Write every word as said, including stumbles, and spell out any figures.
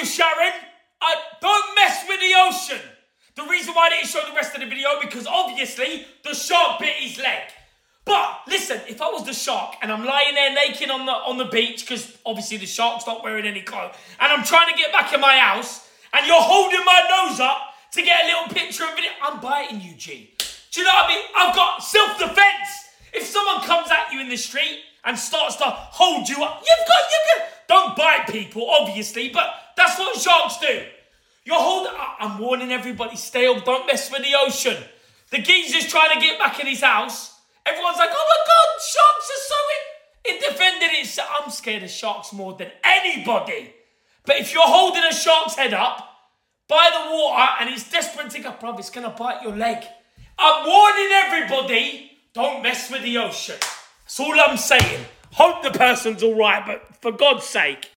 you, Sharon. Uh, don't mess with the ocean. The reason why I didn't show the rest of the video, because obviously the shark bit his leg. But listen, if I was the shark and I'm lying there naked on the on the beach, because obviously the shark's not wearing any clothes, and I'm trying to get back in my house, and you're holding my nose up to get a little picture of video, I'm biting you, G. Do you know what I mean? I've got self-defense. If someone comes at you in the street and starts to hold you up, you've got, you can, don't bite people, obviously, but that's what sharks do. You're holding, I'm warning everybody, stay up, don't mess with the ocean. The geezer's trying to get back in his house. Everyone's like, oh my God, sharks are so it. It defended itself. I'm scared of sharks more than anybody. But if you're holding a shark's head up by the water and it's desperate to go, bruv, it's going to bite your leg. I'm warning everybody, don't mess with the ocean. That's all I'm saying. Hope the person's all right, but for God's sake.